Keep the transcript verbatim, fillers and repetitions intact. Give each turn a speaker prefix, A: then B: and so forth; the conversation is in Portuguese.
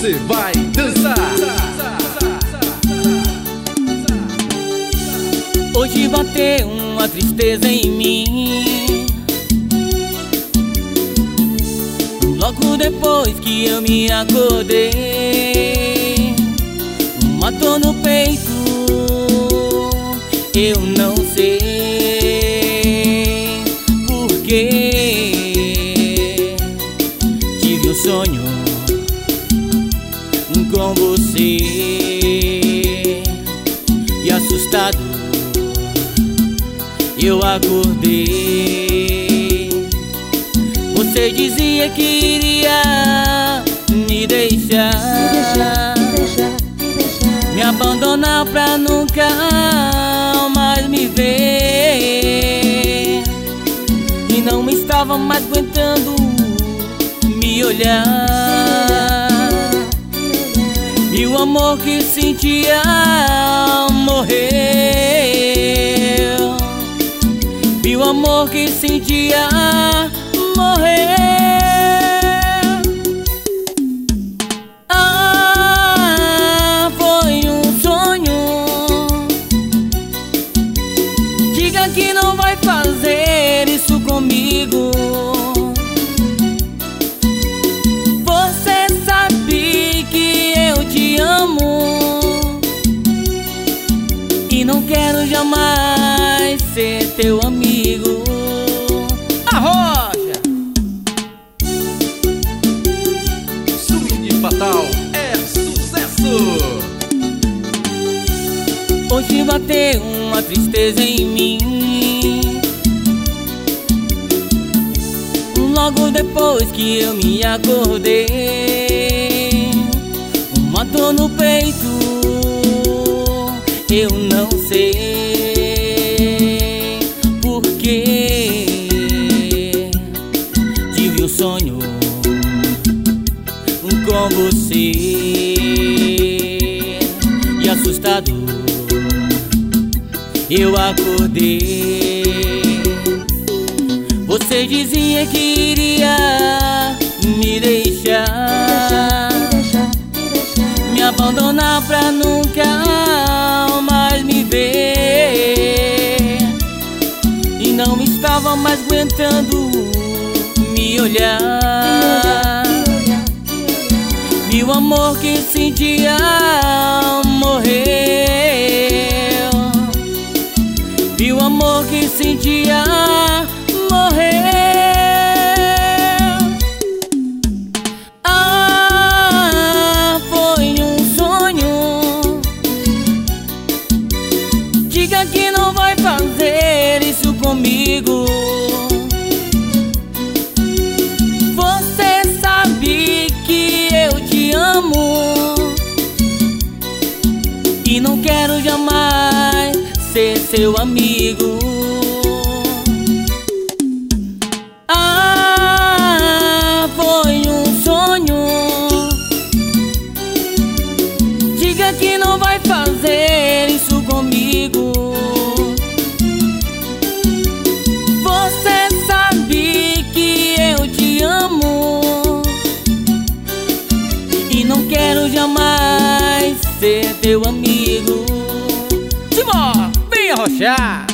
A: você vai dançar.
B: Hoje bateu uma tristeza em mim, logo depois que eu me acordei. Uma dor no peito, eu não sei porquê. Tive um sonho com você e assustado eu acordei. Você dizia que iria me deixar, me, deixar, me, deixar, me, deixar. Me abandonar pra nunca mais me ver. E não estava mais aguentando me olhar. E o amor que sentia morreu. E o amor que sentia morreu. Ah, foi um sonho. Diga que não vai fazer isso comigo. Você sabe que eu te amo e não quero jamais ser teu amigo. Arroja!
A: Swing Fatal é sucesso.
B: Hoje bateu uma tristeza em mim, logo depois que eu me acordei. Uma dor no peito, eu não sei porquê. Tive um sonho com você e assustado eu acordei. Você dizia que iria me deixar, me, deixar, me, deixar. Me abandonar pra nunca mais me ver. E não estava mais aguentando me olhar. E o amor que sentia morreu. E o amor que sentia morreu. Ah, foi um sonho. Diga que não vai fazer isso comigo. Você sabe que eu te amo e não quero jamais ser seu amigo. Ah, foi um sonho. Diga que não vai fazer isso comigo. Você sabe que eu te amo e não quero jamais ser teu amigo. Simão, vem arrochar.